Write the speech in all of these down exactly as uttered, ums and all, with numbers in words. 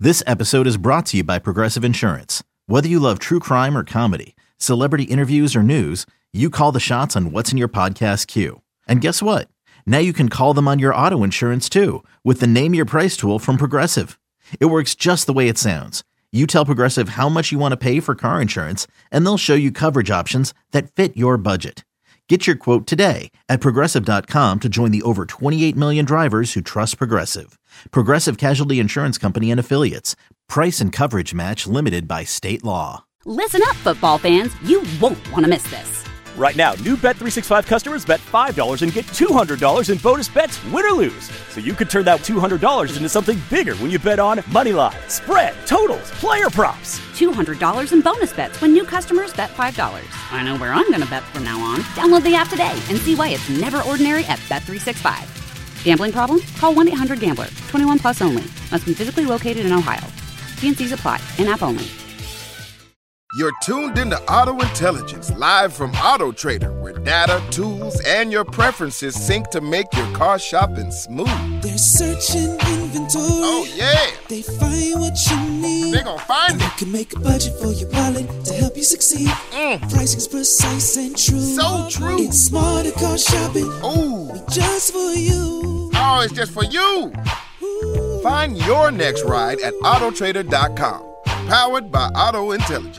This episode is brought to you by Progressive Insurance. Whether you love true crime or comedy, celebrity interviews or news, you call the shots on what's in your podcast queue. And guess what? Now you can call them on your auto insurance too with the Name Your Price tool from Progressive. It works just the way it sounds. You tell Progressive how much you want to pay for car insurance, and they'll show you coverage options that fit your budget. Get your quote today at Progressive dot com to join the over twenty-eight million drivers who trust Progressive. Progressive Casualty Insurance Company and Affiliates. Price and coverage match limited by state law. Listen up, football fans. You won't want to miss this. Right now, new Bet three sixty-five customers bet five dollars and get two hundred dollars in bonus bets, win or lose. So you could turn that two hundred dollars into something bigger when you bet on moneyline, spread, totals, player props. two hundred dollars in bonus bets when new customers bet five dollars. I know where I'm going to bet from now on. Download the app today and see why it's never ordinary at Bet three sixty-five. Gambling problem? Call one eight hundred gambler. twenty-one plus only. Must be physically located in Ohio. T and C's apply. In-app only. You're tuned into Auto Intelligence, live from Auto Trader, where data, tools, and your preferences sync to make your car shopping smooth. They're searching inventory. Oh, yeah. They find what you need. They're gonna find and it. You can make a budget for your wallet to help you succeed. Mm. Pricing's precise and true. So true. It's smarter car shopping. Ooh. Just for you. Oh, it's just for you. Ooh. Find your next ride at Auto Trader dot com. Powered by Auto Intelligence.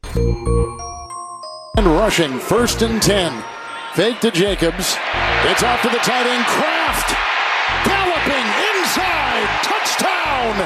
And rushing, first and ten. Fake to Jacobs. It's off to the tight end, Kraft. Galloping inside. Touchdown.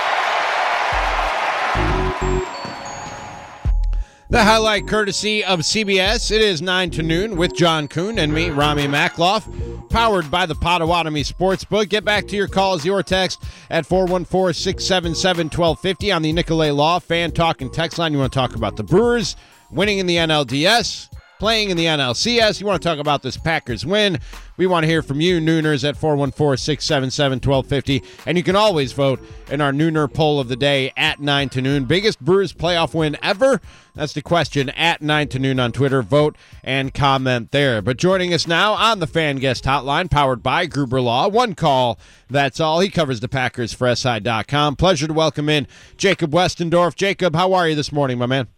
The highlight courtesy of C B S. It is nine to noon with John Kuhn and me, Rami Makloff. Powered by the Potawatomi Sportsbook. Get back to your calls, your text at four one four, six seven seven, one two five zero on the Nicolay Law Fan Talk and Text line. You want to talk about the Brewers winning in the N L D S, playing in the N L C S. You want to talk about this Packers win. We want to hear from you, Nooners, at four one four, six seven seven, one two five zero. And you can always vote in our Nooner poll of the day at nine to noon. Biggest Brewers playoff win ever? That's the question at nine to noon on Twitter. Vote and comment there. But joining us now on the Fan Guest Hotline, powered by Gruber Law. One call, that's all. He covers the Packers for S I dot com. Pleasure to welcome in Jacob Westendorf. Jacob, how are you this morning, my man?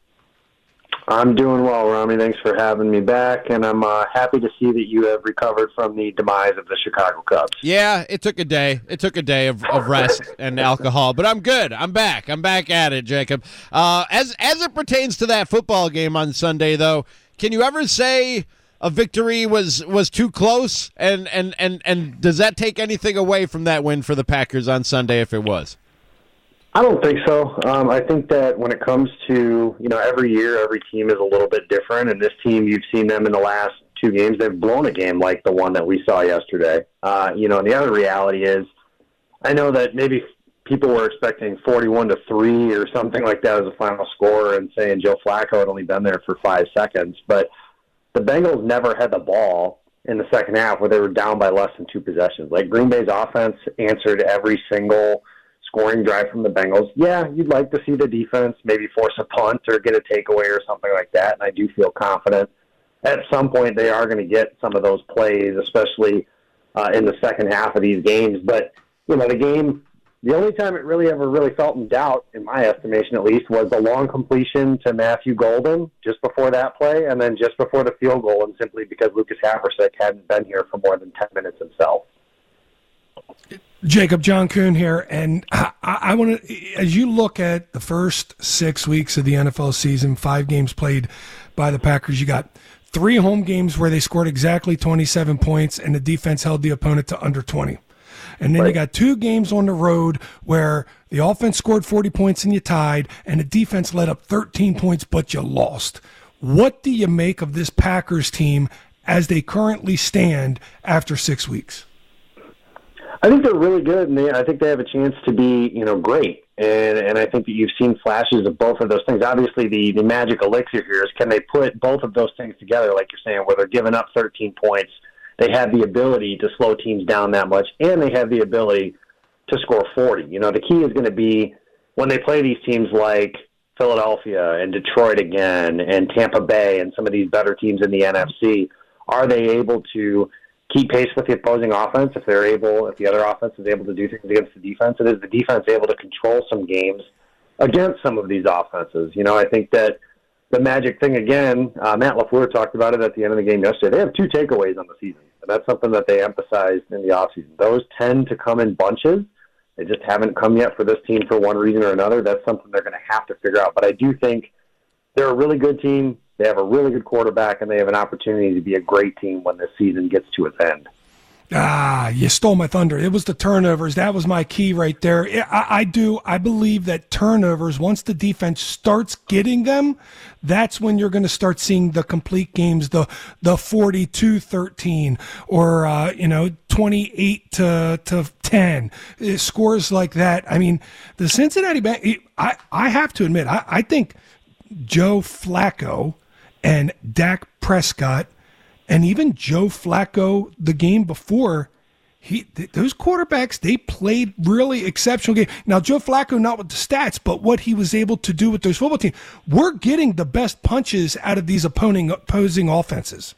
I'm doing well, Rami. Thanks for having me back, and I'm uh, happy to see that you have recovered from the demise of the Chicago Cubs. Yeah, it took a day. It took a day of, of rest and alcohol, but I'm good. I'm back. I'm back at it, Jacob. Uh, as as it pertains to that football game on Sunday, though, can you ever say a victory was was too close? And and and and does that take anything away from that win for the Packers on Sunday if it was? I don't think so. Um, I think that when it comes to, you know, every year, every team is a little bit different. And this team, you've seen them in the last two games, they've blown a game like the one that we saw yesterday. Uh, you know, and the other reality is, I know that maybe people were expecting forty-one to three or something like that as a final score and saying Joe Flacco had only been there for five seconds. But the Bengals never had the ball in the second half where they were down by less than two possessions. Like, Green Bay's offense answered every single scoring drive from the Bengals. Yeah, you'd like to see the defense maybe force a punt or get a takeaway or something like that, and I do feel confident at some point they are going to get some of those plays, especially uh, in the second half of these games. But, you know, the game, the only time it really ever really felt in doubt, in my estimation at least, was the long completion to Matthew Golden just before that play, and then just before the field goal, and simply because Lucas Haversick hadn't been here for more than ten minutes himself. Jacob, John Kuhn here, and I, I want to, as you look at the first six weeks of the N F L season, five games played by the Packers, you got three home games where they scored exactly twenty-seven points and the defense held the opponent to under twenty. And then right. you got two games on the road where the offense scored forty points and you tied, and the defense let up thirteen points, but you lost. What do you make of this Packers team as they currently stand after six weeks? I think they're really good, and they, I think they have a chance to be, you know, great. And and I think that you've seen flashes of both of those things. Obviously, the, the magic elixir here is, can they put both of those things together, like you're saying, where they're giving up thirteen points, they have the ability to slow teams down that much, and they have the ability to score forty. You know, the key is going to be when they play these teams like Philadelphia and Detroit again and Tampa Bay and some of these better teams in the N F C, are they able to keep pace with the opposing offense, if they're able, if the other offense is able to do things against the defense, it is the defense able to control some games against some of these offenses. You know, I think that the magic thing, again, uh, Matt LaFleur talked about it at the end of the game yesterday. They have two takeaways on the season, and that's something that they emphasized in the offseason. Those tend to come in bunches. They just haven't come yet for this team for one reason or another. That's something they're going to have to figure out. But I do think they're a really good team. They have a really good quarterback, and they have an opportunity to be a great team when this season gets to its end. Ah, you stole my thunder. It was the turnovers. That was my key right there. I, I do. I believe that turnovers, once the defense starts getting them, that's when you're going to start seeing the complete games, the the forty-two thirteen or, uh, you know, twenty-eight to ten. Scores like that. I mean, the Cincinnati Bengals, I, I have to admit, I, I think Joe Flacco and Dak Prescott, and even Joe Flacco the game before, he th- those quarterbacks, they played really exceptional game. Now, Joe Flacco, not with the stats, but what he was able to do with those football teams. We're getting the best punches out of these opposing, opposing offenses.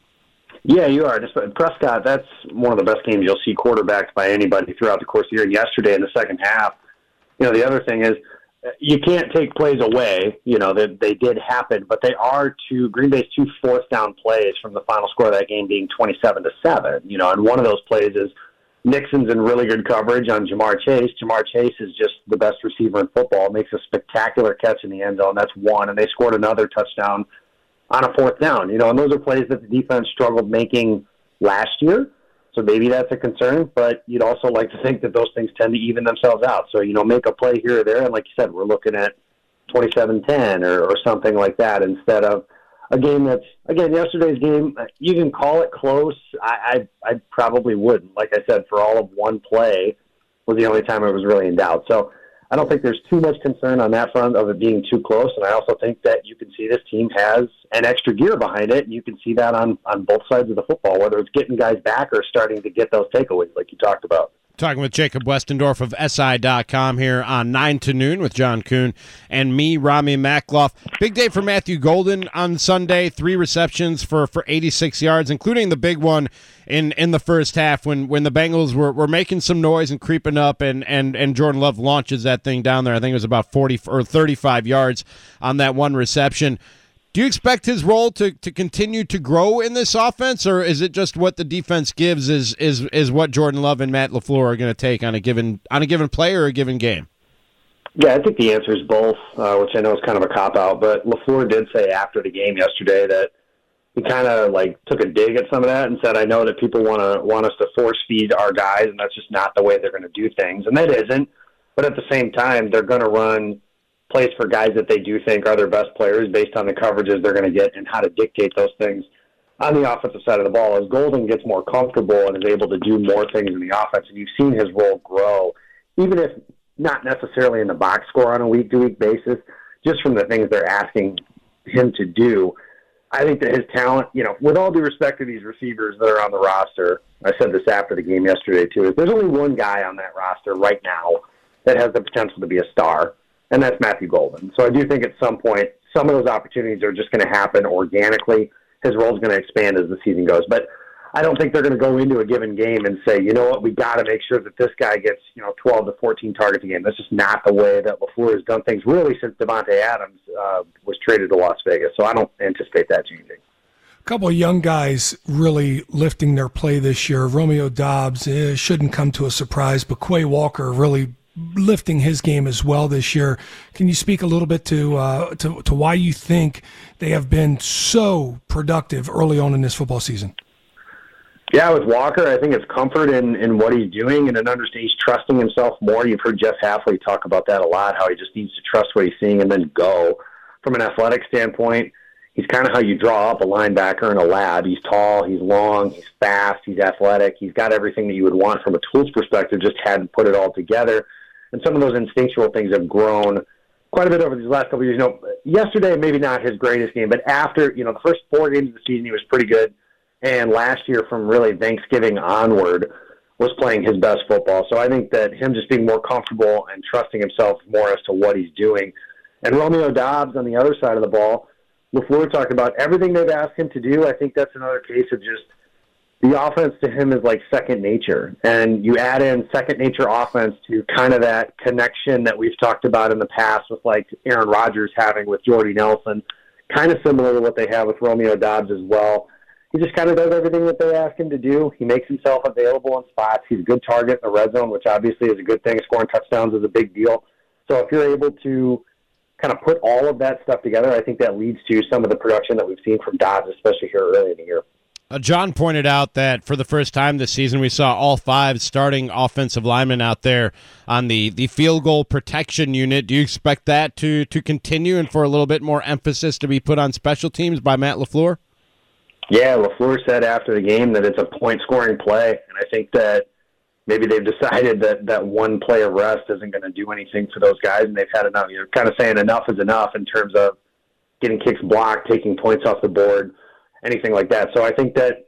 Yeah, you are. Just Prescott, that's one of the best games you'll see quarterbacked by anybody throughout the course of the year. And yesterday in the second half, you know, the other thing is, you can't take plays away, you know, that they, they did happen, but they are two, Green Bay's two fourth down plays from the final score of that game being twenty-seven to seven, you know, and one of those plays is Nixon's in really good coverage on Jamar Chase. Jamar Chase is just the best receiver in football, makes a spectacular catch in the end zone. That's one, and they scored another touchdown on a fourth down, you know, and those are plays that the defense struggled making last year. So maybe that's a concern, but you'd also like to think that those things tend to even themselves out. So, you know, make a play here or there, and like you said, we're looking at twenty-seven ten or, or something like that instead of a game that's, again, yesterday's game, you can call it close. I, I, I probably wouldn't. Like I said, for all of one play was the only time it was really in doubt. So I don't think there's too much concern on that front of it being too close, and I also think that you can see this team has an extra gear behind it, and you can see that on, on both sides of the football, whether it's getting guys back or starting to get those takeaways like you talked about. Talking with Jacob Westendorf of S I dot com here on nine to noon with John Kuhn and me, Rami Makloff. Big day for Matthew Golden on Sunday. Three receptions for, for eighty-six yards, including the big one in, in the first half when, when the Bengals were, were making some noise and creeping up, and, and, and Jordan Love launches that thing down there. I think it was about forty or thirty-five yards on that one reception. Do you expect his role to, to continue to grow in this offense, or is it just what the defense gives is is is what Jordan Love and Matt LaFleur are going to take on a given on a given play or a given game? Yeah, I think the answer is both, uh, which I know is kind of a cop-out, but LaFleur did say after the game yesterday that he kind of like took a dig at some of that and said, I know that people want to want us to force-feed our guys, and that's just not the way they're going to do things, and that isn't, but at the same time, they're going to run plays for guys that they do think are their best players based on the coverages they're going to get and how to dictate those things on the offensive side of the ball. As Golden gets more comfortable and is able to do more things in the offense, and you've seen his role grow, even if not necessarily in the box score on a week-to-week basis, just from the things they're asking him to do, I think that his talent, you know, with all due respect to these receivers that are on the roster, I said this after the game yesterday too, is there's only one guy on that roster right now that has the potential to be a star, and that's Matthew Golden. So I do think at some point, some of those opportunities are just going to happen organically. His role is going to expand as the season goes. But I don't think they're going to go into a given game and say, you know what, we got to make sure that this guy gets, you know, twelve to fourteen targets a game. That's just not the way that LaFleur has done things really since Devontae Adams uh, was traded to Las Vegas. So I don't anticipate that changing. A couple of young guys really lifting their play this year. Romeo Doubs, eh, shouldn't come to a surprise, but Quay Walker really lifting his game as well this year. Can you speak a little bit to, uh, to to why you think they have been so productive early on in this football season? Yeah, with Walker, I think it's comfort in, in what he's doing and an understanding. He's trusting himself more. You've heard Jeff Hafley talk about that a lot, how he just needs to trust what he's seeing and then go. From an athletic standpoint, he's kind of how you draw up a linebacker in a lab. He's tall, he's long, he's fast, he's athletic. He's got everything that you would want from a tools perspective, just hadn't put it all together. And some of those instinctual things have grown quite a bit over these last couple of years. You know, yesterday, maybe not his greatest game, but after, you know, the first four games of the season, he was pretty good. And last year, from really Thanksgiving onward, was playing his best football. So I think that him just being more comfortable and trusting himself more as to what he's doing. And Romeo Doubs on the other side of the ball, LaFleur talked about everything they've asked him to do. I think that's another case of just the offense to him is like second nature. And you add in second nature offense to kind of that connection that we've talked about in the past with like Aaron Rodgers having with Jordy Nelson, kind of similar to what they have with Romeo Doubs as well. He just kind of does everything that they ask him to do. He makes himself available in spots. He's a good target in the red zone, which obviously is a good thing. Scoring touchdowns is a big deal. So if you're able to kind of put all of that stuff together, I think that leads to some of the production that we've seen from Dobbs, especially here early in the year. Uh, John pointed out that for the first time this season, we saw all five starting offensive linemen out there on the, the field goal protection unit. Do you expect that to, to continue and for a little bit more emphasis to be put on special teams by Matt LaFleur? Yeah, LaFleur said after the game that it's a point-scoring play, and I think that maybe they've decided that that one play of rest isn't going to do anything for those guys, and they've had enough. You're kind of saying enough is enough in terms of getting kicks blocked, taking points off the board, anything like that. So I think that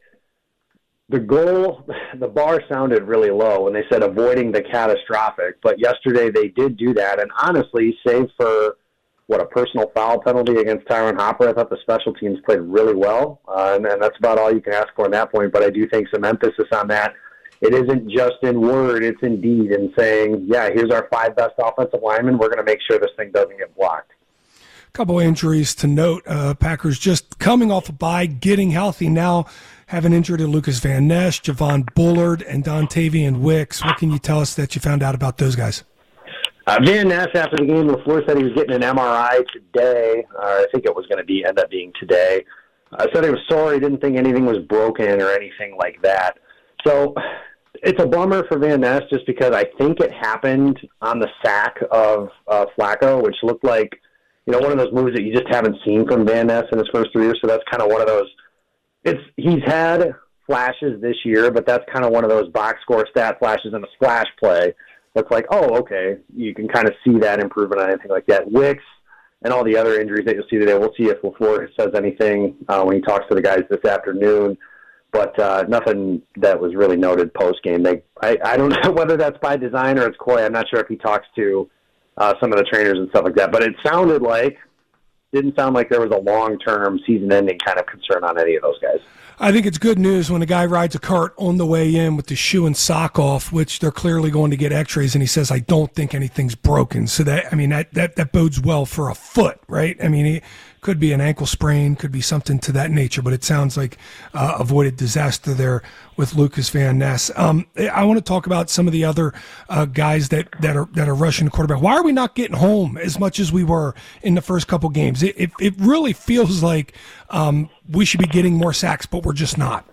the goal, the bar sounded really low when they said avoiding the catastrophic, but yesterday they did do that, and honestly, save for what, a personal foul penalty against Tyron Hopper, I thought the special teams played really well, uh, and, and that's about all you can ask for at that point, but I do think some emphasis on that. It isn't just in word, it's in deed, and saying, yeah, here's our five best offensive linemen, we're going to make sure this thing doesn't get blocked. A couple injuries to note. Uh, Packers just coming off a bye, getting healthy now, have an injury to Lucas Van Ness, Javon Bullard, and Dontavian Wicks. What can you tell us that you found out about those guys? Uh, Van Ness, after the game, LaFleur said he was getting an M R I today. Uh, I think it was going to be end up being today. I uh, said he was sorry, didn't think anything was broken or anything like that. So it's a bummer for Van Ness just because I think it happened on the sack of uh, Flacco, which looked like, you know, one of those moves that you just haven't seen from Van Ness in his first three years. So that's kind of one of those. It's he's had flashes this year, but that's kind of one of those box score stat flashes in a splash play. It's like, oh, okay, you can kind of see that improvement on anything like that. Wicks and all the other injuries that you'll see today, we'll see if LaFleur says anything uh, when he talks to the guys this afternoon. But uh, nothing that was really noted post-game. They, I, I don't know whether that's by design or it's coy. I'm not sure if he talks to uh, some of the trainers and stuff like that. But it sounded like, didn't sound like there was a long-term season-ending kind of concern on any of those guys. I think it's good news when a guy rides a cart on the way in with the shoe and sock off, which they're clearly going to get x-rays, and he says, I don't think anything's broken. So that, I mean, that, that, that bodes well for a foot, right? I mean, it could be an ankle sprain, could be something to that nature, but it sounds like uh, avoided disaster there with Lucas Van Ness. Um, I want to talk about some of the other uh, guys that, that are that are rushing the quarterback. Why are we not getting home as much as we were in the first couple games? It, it, it really feels like um, we should be getting more sacks, but we're just not.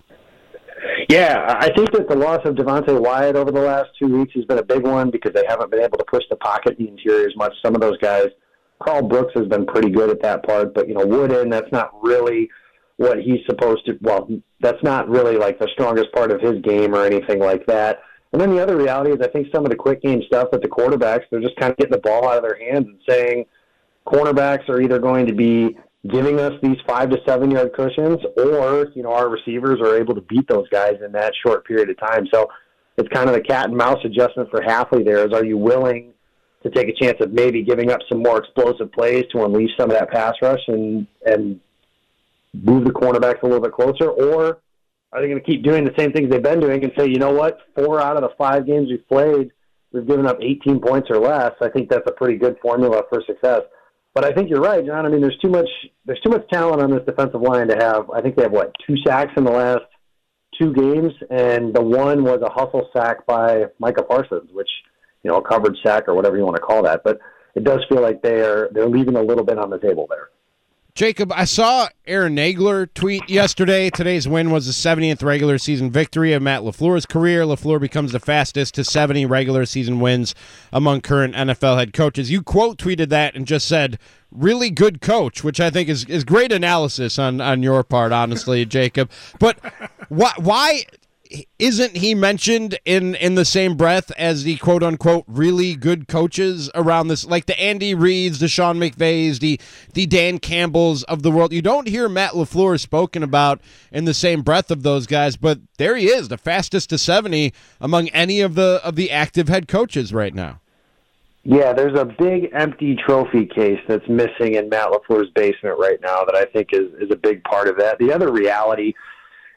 Yeah, I think that the loss of Devontae Wyatt over the last two weeks has been a big one because they haven't been able to push the pocket in the interior as much. Some of those guys, Carl Brooks has been pretty good at that part, but, you know, Wooden, that's not really what he's supposed to, well, that's not really like the strongest part of his game or anything like that. And then the other reality is I think some of the quick game stuff at the quarterbacks, they're just kind of getting the ball out of their hands and saying cornerbacks are either going to be giving us these five to seven yard cushions or, you know, our receivers are able to beat those guys in that short period of time. So it's kind of the cat and mouse adjustment for Hafley there is, are you willing to take a chance of maybe giving up some more explosive plays to unleash some of that pass rush and, and move the cornerbacks a little bit closer? Or are they going to keep doing the same things they've been doing and say, you know what, four out of the five games we've played, we've given up eighteen points or less? I think that's a pretty good formula for success. But I think you're right, John. I mean, there's too much there's too much talent on this defensive line to have. I think they have, what, two sacks in the last two games, and the one was a hustle sack by Micah Parsons, which, you know, a coverage sack or whatever you want to call that. But it does feel like they're they're leaving a little bit on the table there. Jacob, I saw Aaron Nagler tweet yesterday. Today's win was the seventieth regular season victory of Matt LaFleur's career. LaFleur becomes the fastest to seventy regular season wins among current N F L head coaches. You quote tweeted that and just said, really good coach, which I think is, is great analysis on, on your part, honestly, Jacob. But why, why isn't he mentioned in, in the same breath as the quote-unquote really good coaches around this, like the Andy Reids, the Sean McVays, the the Dan Campbells of the world? You don't hear Matt LaFleur spoken about in the same breath of those guys, but there he is, the fastest to seventy among any of the of the active head coaches right now. Yeah, there's a big empty trophy case that's missing in Matt LaFleur's basement right now that I think is, is a big part of that. The other reality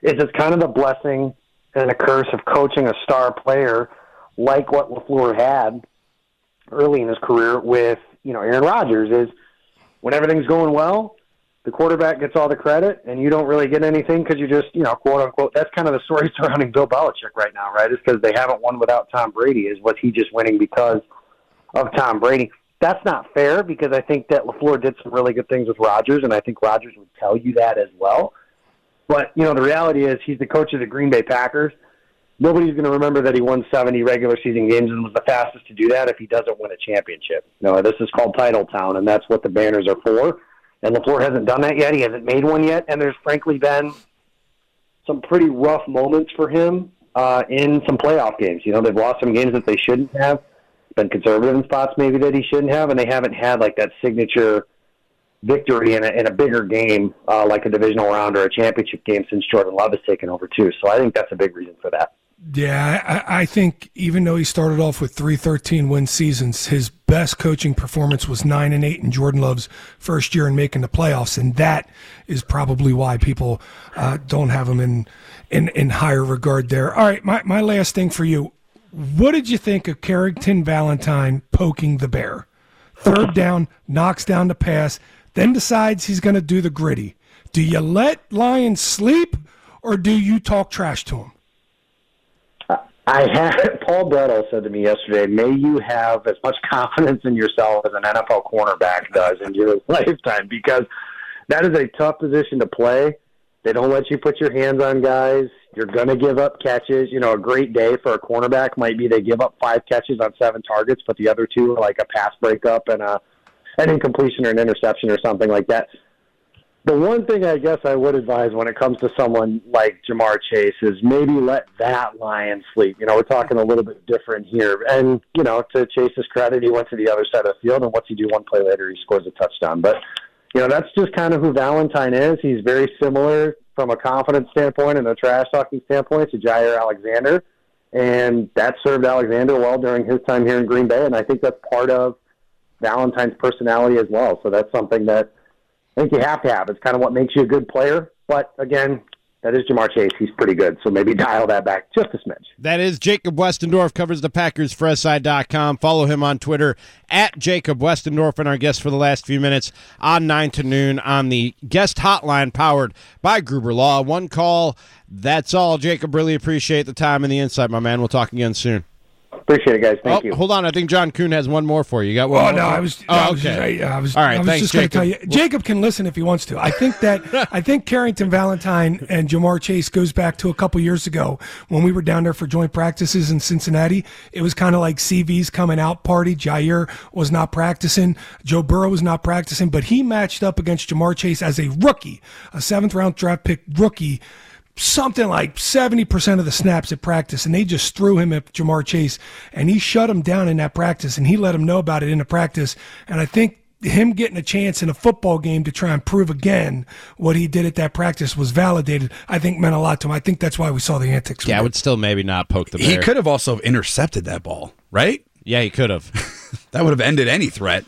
is it's kind of the blessing and a curse of coaching a star player like what LaFleur had early in his career with, you know, Aaron Rodgers, is when everything's going well, the quarterback gets all the credit and you don't really get anything because you just, you know, quote unquote, that's kind of the story surrounding Bill Belichick right now, right? It's because they haven't won without Tom Brady. Is was he just winning because of Tom Brady? That's not fair, because I think that LaFleur did some really good things with Rodgers, and I think Rodgers would tell you that as well. But, you know, the reality is he's the coach of the Green Bay Packers. Nobody's going to remember that he won seventy regular season games and was the fastest to do that if he doesn't win a championship. No, this is called Title Town, and that's what the banners are for. And LaFleur hasn't done that yet. He hasn't made one yet, and there's frankly been some pretty rough moments for him uh, in some playoff games. You know, they've lost some games that they shouldn't have, been conservative in spots maybe that he shouldn't have, and they haven't had like that signature victory in a, in a bigger game uh, like a divisional round or a championship game since Jordan Love has taken over too. So I think that's a big reason for that. Yeah, I, I think even though he started off with three thirteen win seasons, his best coaching performance was nine and eight in Jordan Love's first year in making the playoffs, and that is probably why people uh, don't have him in, in in higher regard there. All right, my, my last thing for you. What did you think of Carrington Valentine poking the bear? Third down, knocks down the pass, then decides he's going to do the gritty. Do you let Lions sleep, or do you talk trash to him? I had Paul Brettel said to me yesterday, may you have as much confidence in yourself as an N F L cornerback does in your lifetime, because that is a tough position to play. They don't let you put your hands on guys. You're going to give up catches. You know, a great day for a cornerback might be they give up five catches on seven targets, but the other two are like a pass breakup and a, an incompletion or an interception or something like that. The one thing I guess I would advise when it comes to someone like Ja'Marr Chase is maybe let that lion sleep. You know, we're talking a little bit different here. And, you know, to Chase's credit, he went to the other side of the field, and what's he do one play later? He scores a touchdown. But, you know, that's just kind of who Valentine is. He's very similar from a confidence standpoint and a trash-talking standpoint to Jair Alexander. And that served Alexander well during his time here in Green Bay, and I think that's part of Valentine's personality as well. So that's something that I think you have to have. It's kind of what makes you a good player. But, again, that is Ja'Marr Chase. He's pretty good, so maybe dial that back just a smidge. That is Jacob Westendorf, covers the Packers for S I dot com. Follow him on Twitter, at Jacob Westendorf, and our guest for the last few minutes on nine to noon on the guest hotline powered by Gruber Law. One call, that's all. Jacob, really appreciate the time and the insight, my man. We'll talk again soon. Appreciate it, guys. Thank oh, you. Hold on. I think John Kuhn has one more for you. You got one Oh, more? no, I was, oh, I was okay. just, I, I was, All right, I was thanks, just going to tell you. Jacob. Jacob can listen if he wants to. I think that I think Carrington Valentine and Ja'Marr Chase goes back to a couple years ago when we were down there for joint practices in Cincinnati. It was kind of like C V's coming out party. Jair was not practicing. Joe Burrow was not practicing, but he matched up against Ja'Marr Chase as a rookie, a seventh-round draft pick rookie, something like seventy percent of the snaps at practice, and they just threw him at Ja'Marr Chase, and he shut him down in that practice, and he let him know about it in the practice. And I think him getting a chance in a football game to try and prove again what he did at that practice was validated, I think meant a lot to him. I think that's why we saw the antics. Yeah, I would still maybe not poke the bear. He could have also intercepted that ball, right? Yeah, he could have. That would have ended any threat.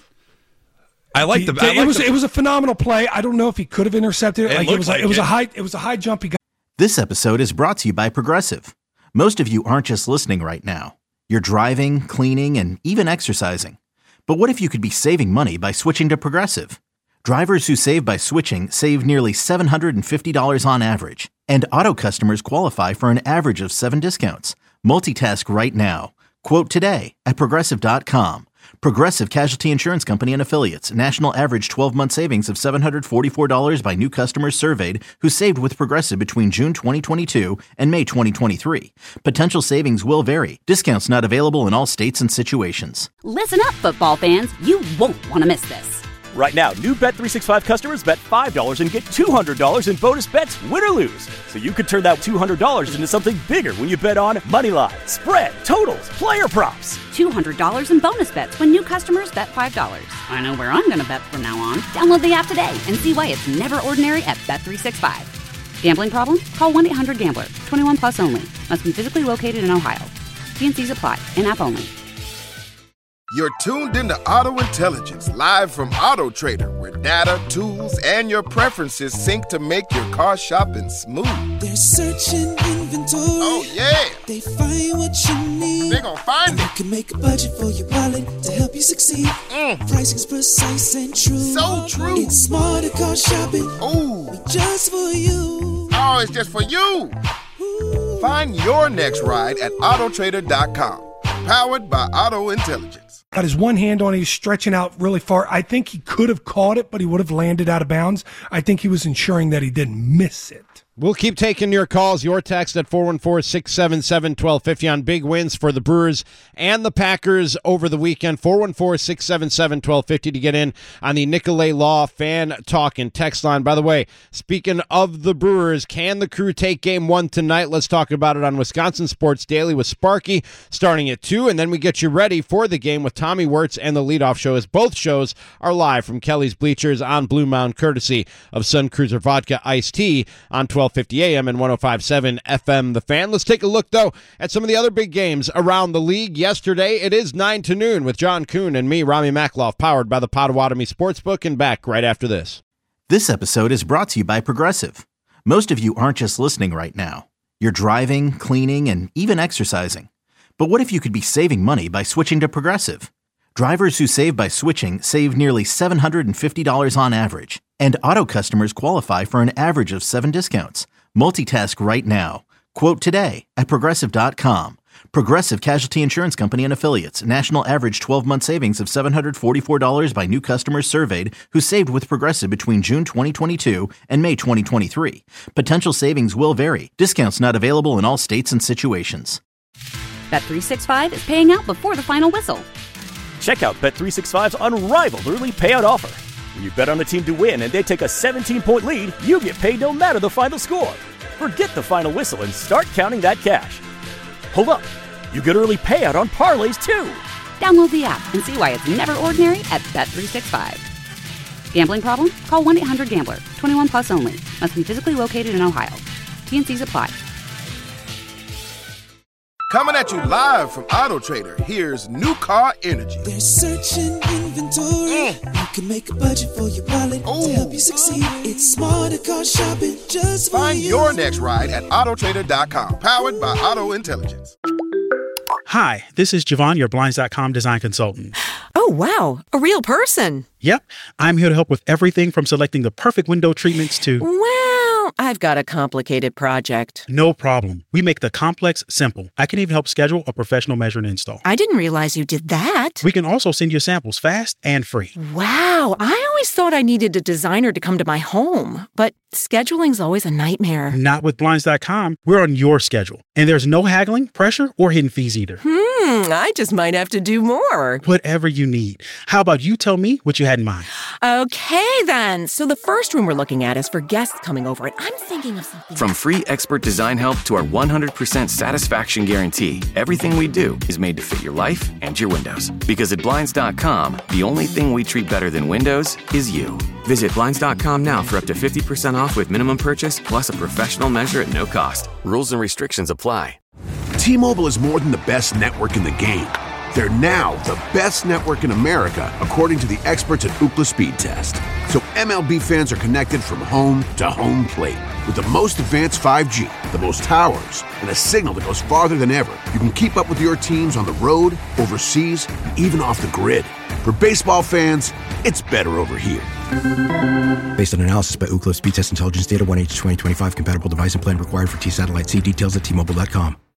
I like the. I it like was the, it was a phenomenal play. I don't know if he could have intercepted it. It Like it looked was like it was it. a high it was a high jump he got. This episode is brought to you by Progressive. Most of you aren't just listening right now. You're driving, cleaning, and even exercising. But what if you could be saving money by switching to Progressive? Drivers who save by switching save nearly seven hundred fifty dollars on average. And auto customers qualify for an average of seven discounts. Multitask right now. Quote today at Progressive dot com. Progressive Casualty Insurance Company and Affiliates. National average twelve-month savings of seven hundred forty-four dollars by new customers surveyed who saved with Progressive between June twenty twenty-two and May twenty twenty-three. Potential savings will vary. Discounts not available in all states and situations. Listen up, football fans. You won't want to miss this. Right now, new Bet three sixty-five customers bet five dollars and get two hundred dollars in bonus bets, win or lose. So you could turn that two hundred dollars into something bigger when you bet on Moneyline, spread, totals, player props. two hundred dollars in bonus bets when new customers bet five dollars. I know where I'm going to bet from now on. Download the app today and see why it's never ordinary at Bet three sixty-five. Gambling problem? Call one eight hundred gambler. twenty-one plus only. Must be physically located in Ohio. T and C's apply. In-app only. You're tuned into Auto Intelligence, live from Auto Trader, where data, tools, and your preferences sync to make your car shopping smooth. They're searching inventory. Oh, yeah. They find what you need. They gon' find and it. You can make a budget for your wallet to help you succeed. Mm. Pricing's precise and true. So true. It's smarter car shopping. Ooh. Just for you. Oh, it's just for you. Ooh. Find your next ride at auto trader dot com. Powered by Auto Intelligence. Got his one hand on it. He's stretching out really far. I think he could have caught it, but he would have landed out of bounds. I think he was ensuring that he didn't miss it. We'll keep taking your calls, your text at four one four, six seven seven, one two five zero on big wins for the Brewers and the Packers over the weekend. four one four, six seven seven, one two five zero to get in on the Nicolay Law Fan Talk and text line. By the way, speaking of the Brewers, can the Crew take game one tonight? Let's talk about it on Wisconsin Sports Daily with Sparky starting at two, and then we get you ready for the game with Tommy Wirtz and the leadoff show, as both shows are live from Kelly's Bleachers on Blue Mound, courtesy of Sun Cruiser Vodka Iced Tea on twelve fifty A M and one oh five point seven F M The Fan. Let's take a look, though, at some of the other big games around the league yesterday. It is nine to noon with John Kuhn and me, Rami Makloff, powered by the Potawatomi Sportsbook, and back right after this. This episode is brought to you by Progressive. Most of you aren't just listening right now. You're driving, cleaning, and even exercising. But what if you could be saving money by switching to Progressive? Drivers who save by switching save nearly seven hundred fifty dollars on average. And auto customers qualify for an average of seven discounts. Multitask right now. Quote today at Progressive dot com. Progressive Casualty Insurance Company and Affiliates. National average twelve-month savings of seven hundred forty-four dollars by new customers surveyed who saved with Progressive between June twenty twenty-two and May twenty twenty-three. Potential savings will vary. Discounts not available in all states and situations. Bet three sixty-five is paying out before the final whistle. Check out Bet three sixty-five's unrivaled early payout offer. When you bet on a team to win and they take a seventeen-point lead, you get paid no matter the final score. Forget the final whistle and start counting that cash. Hold up. You get early payout on parlays, too. Download the app and see why it's never ordinary at Bet three sixty-five. Gambling problem? Call one eight hundred gambler. twenty-one plus only. Must be physically located in Ohio. T and C's apply. Coming at you live from Auto Trader, here's New Car Energy. They're searching inventory. Mm. You can make a budget for your wallet Ooh. to help you succeed. It's smarter car shopping just for Find you. your next ride at auto trader dot com. Powered by Auto Intelligence. Hi, this is Javon, your Blinds dot com design consultant. Oh, wow. A real person. Yep. I'm here to help with everything from selecting the perfect window treatments to... Well, I've got a complicated project. No problem. We make the complex simple. I can even help schedule a professional measure and install. I didn't realize you did that. We can also send you samples fast and free. Wow. I always thought I needed a designer to come to my home, but scheduling's always a nightmare. Not with Blinds dot com. We're on your schedule. And there's no haggling, pressure, or hidden fees either. Hmm, I just might have to do more. Whatever you need. How about you tell me what you had in mind? Okay, then. So the first room we're looking at is for guests coming over, and I'm thinking of something... From free expert design help to our one hundred percent satisfaction guarantee, everything we do is made to fit your life and your windows. Because at Blinds dot com, the only thing we treat better than windows is you. Visit Blinds dot com now for up to fifty percent off with minimum purchase, plus a professional measure at no cost. Rules and restrictions apply. T-Mobile is more than the best network in the game. They're now the best network in America, according to the experts at Ookla Speed Test. So M L B fans are connected from home to home plate. With the most advanced five G, the most towers, and a signal that goes farther than ever, you can keep up with your teams on the road, overseas, and even off the grid. For baseball fans, it's better over here. Based on analysis by Ookla Speed Test Intelligence Data, one H twenty twenty-five compatible device and plan required for T-Satellite. See details at T Mobile dot com.